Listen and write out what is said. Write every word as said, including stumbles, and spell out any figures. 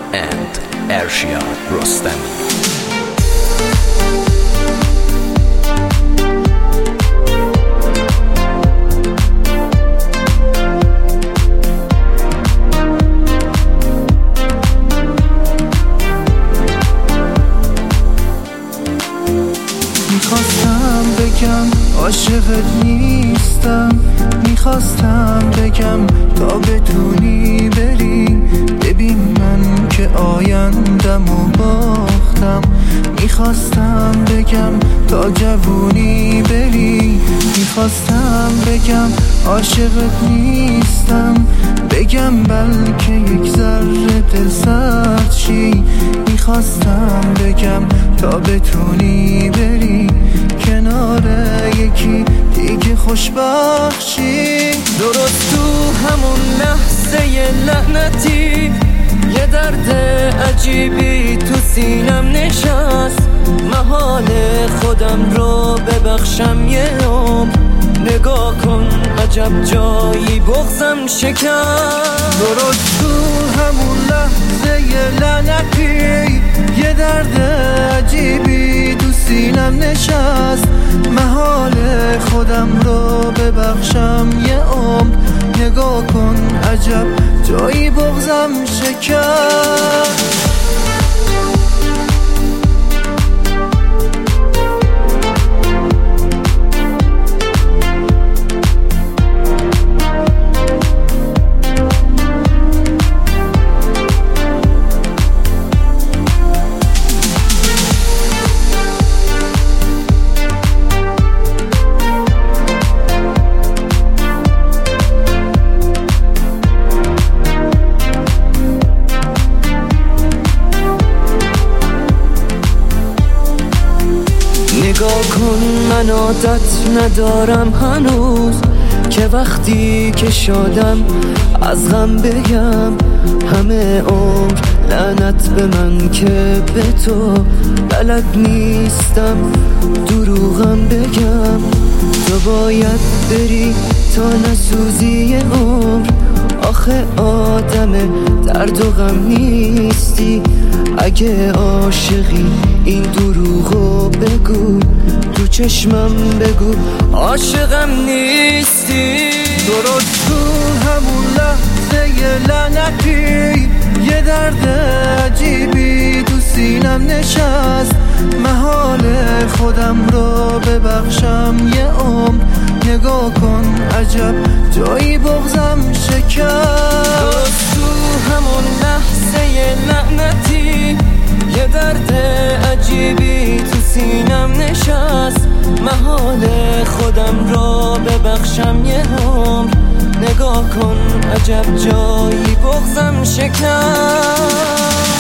and Ershiyad Rostami. میخواستم بگم عاشقت نیستم، میخواستم بگم تا بتونی بری. ببین من که آیندمو باختم، میخواستم بگم تا جوونی بری. میخواستم بگم عاشقت نیستم، بگم بلکه یک ذره دل سرد شی. میخواستم بگم تا بتونی بری کنار یکی دیگه خوشبخت شی. درست تو همون لحظه لعنتی یه درد عجیبی تو سینم نشست. محال خودم رو ببخشم یه عمر، نگاه کن عجب جایی بغضم شکست. درست تو همون لحظه لعنتی یه درد عجیبی تو سینم نشست. محال خودم رو ببخشم یه عمر، نگاه کن عجب جایی بغضم شکست. نگاه کن من عادت ندارم هنوز که وقتی که شادم از غم بگم. همه عمر لعنت به من که به تو بلد نیستم دروغم بگم. تو باید بری تا نسوزی عمر، آخه آدم درد و غم نیستی. اگه عاشقی این دروغو بگو، تو چشمم بگو عاشقم نیستی. درست تو همون لحظه لعنتی یه درد عجیبی تو سینم نشست. محال خودم رو ببخشم یه عمر، نگاه کن عجب جایی بغضم شکست. درست تو همون لحظه لعنتی یه درد عجیبی تو سینم نشست. محال خودم رو ببخشم یه عمر، نگاه کن عجب جایی بغضم شکست.